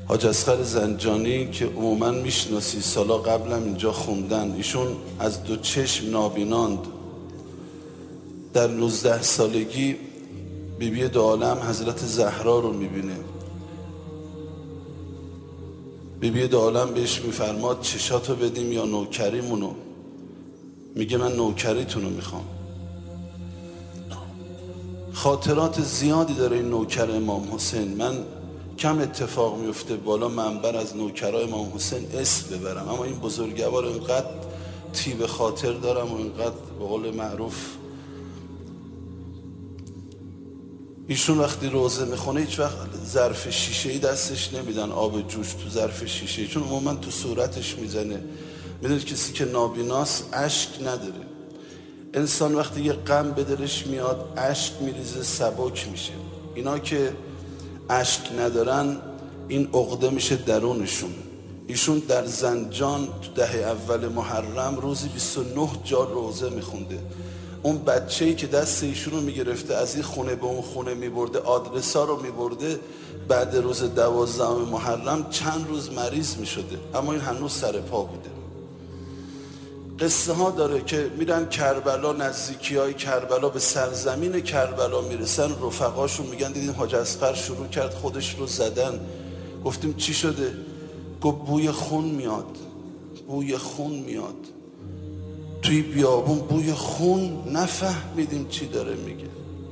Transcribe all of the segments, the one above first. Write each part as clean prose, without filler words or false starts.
حاج اصغر زنجانی که عموما میشناسی، سالا قبلم اینجا خوندن، ایشون از دو چشم نابیناند. در 19 سالگی بیبی دو عالم حضرت زهرا رو میبینه. بیبی دو عالم بهش میفرماد چشاتو بدیم یا نوکریمونو؟ میگه من نوکریتونو میخوام. خاطرات زیادی داره این نوکر امام حسین. من کم اتفاق میفته بالا منبر از نوکرای امام حسین اسم ببرم، اما این بزرگوار اینقدر طیب خاطر دارم و اینقدر به قول معروف. ایشون وقتی روزه میخونه هیچ وقت ظرف شیشه‌ای دستش نمیدن آب جوش تو ظرف شیشه‌ای، چون عموما تو صورتش میزنه. میدونید کسی که نابیناست اشک نداره. انسان وقتی یه غم به دلش میاد اشک میریزه، سبک میشه. اینا که اشک ندارن این عقده میشه درونشون. ایشون در زنجان تو دهه اول محرم روزی 29 جا روزه میخونده. اون بچه‌ای که دست ایشون رو میگرفته از این خونه به اون خونه میبرده، آدرسا رو میبرده، بعد روز 12 محرم چند روز مریض میشده، اما این هنوز سر پا بوده. قصه ها داره که میرن کربلا، نزدیکی های کربلا، به سرزمین کربلا میرسن، رفقاشون میگن دیدیم حاج اصغر شروع کرد خودش رو زدن. گفتیم چی شده؟ گفت بوی خون میاد، بوی خون میاد توی بیابون، بوی خون. نفهمیدیم چی داره میگه.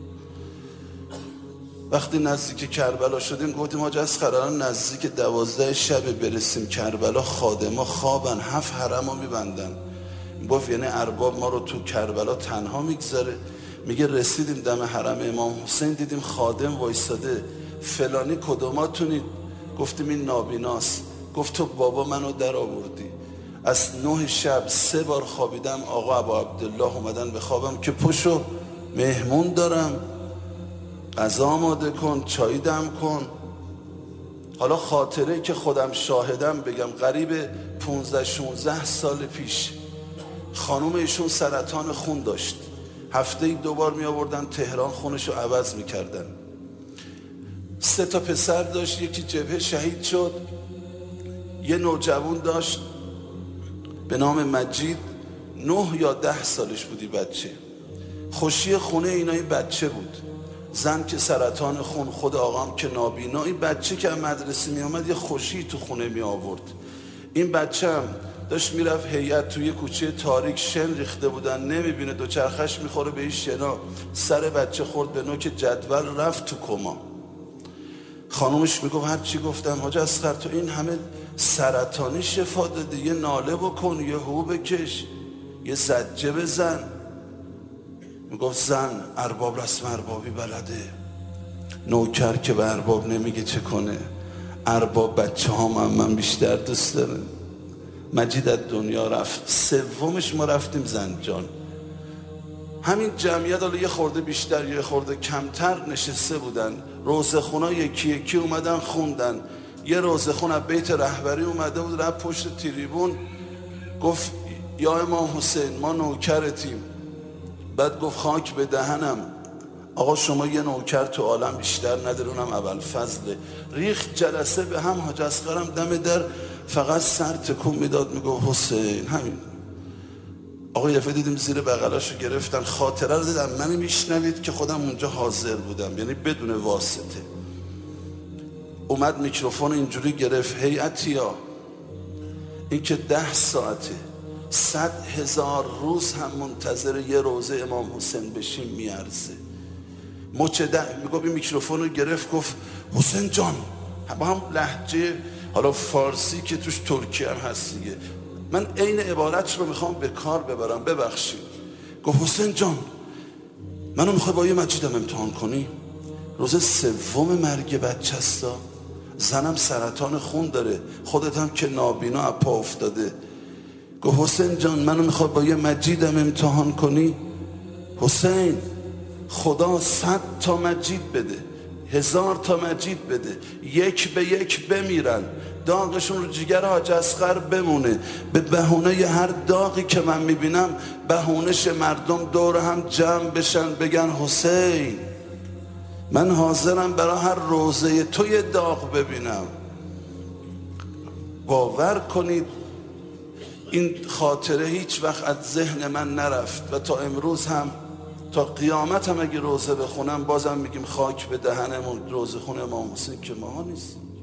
وقتی نزدیک کربلا شدیم گفتیم حاج اصغر الان نزدیک 12 شب برسیم کربلا، خادما خوابن، 7 حرم رو میبندن. گفت یعنی ارباب ما رو تو کربلا تنها میگذاره؟ میگه رسیدیم دم حرم امام حسین دیدیم خادم وایستاده، فلانی کدوماتونید؟ گفتیم این نابیناست. گفت تو بابا منو در آوردی. از 9 شب 3 بار خوابیدم، آقا ابا عبدالله اومدن به خوابم که پشو مهمون دارم، غذا آماده کن، چای دم کن. حالا خاطره که خودم شاهدم بگم، قریب 15-16 سال پیش خانوم ایشون سرطان خون داشت. هفته‌ای 2 بار می آوردن تهران، خونشو عوض می کردن. 3 تا پسر داشت، یکی جبهه شهید شد. یه نوجوان داشت به نام مجید، 9 یا 10 سالش بودی بچه. خوشی خونه اینا این بچه بود. زن که سرطان خون، خود آقام که نابینا، این بچه که از مدرسه می آمد یه خوشی تو خونه می آورد. این بچه هم داشت میرفت هیئت توی کوچه تاریک، شن ریخته بودن، نمیبینه، دوچرخش میخوره به این شنا، سر بچه خورد به نوک جدول، رفت تو کما. خانومش میگفت هر چی گفتم حاج اصغر تو این همه سرطانی شفا دادی، یه ناله بکن، یه هو بکش، یه زجه بزن. میگفت زن ارباب رسم اربابی بلده، نوکر که به ارباب نمیگه چه کنه. ارباب بچه ها من بیشتر دوست داره. مجید از دنیا رفت. 3مش ما رفتیم زنجان. همین جمعیت حالا یه خورده بیشتر یه خورده کمتر نشسته بودن. روزخونا یکی یکی اومدن خوندن. یه روزخون از بیت رهبری اومده بود، رفت پشت تریبون، گفت یا امام حسین ما نوکرتیم. بعد گفت خاک به دهنم، آقا شما یه نوکر تو عالم بیشتر نداره، اونم ابوالفضله. ریخت جلسه به هم. حاج اصغرم دم در فقط سر تکون میداد، میگفت حسین. همین. آقا یه دفعه دیدیم زیر بغلاشو گرفتن. خاطره رو دیدم، منو میشنوید که خودم اونجا حاضر بودم، یعنی بدون واسطه. اومد میکروفون اینجوری گرفت، هیئتیا این که 10 ساعته 100,000 روز هم منتظر یه روزه امام حسین بشیم میارزه. میگفت این میکروفون رو گرفت گفت حسین جان، با هم لهجه حالا فارسی که توش ترکی هم هست دیگه، من عین عبارت رو میخوام به کار ببرم، ببخشید. گفت حسین جان منو میخوای با یه مجیدم امتحان کنی؟ روز 3 مرگ بچه هستا، زنم سرطان خون داره، خودت هم که نابینا از پا افتاده. گفت حسین جان منو میخوای با یه مجیدم امتحان کنی؟ حسین خدا 100 تا مجید بده، 1000 تا مجید بده، 1 به 1 بمیرن، داغشون رو جگر حاج اصغر بمونه. به بهونه ی هر داغی که من میبینم بهونه‌ش مردم دور هم جمع بشن بگن حسین من حاضرم برای هر روزه تو یه داغ ببینم. باور کنید این خاطره هیچ وقت از ذهن من نرفت و تا امروز هم، تا قیامت هم اگه روزه بخونم بازم میگیم خاک به دهنمون روزه خون امام حسین که ما نیست.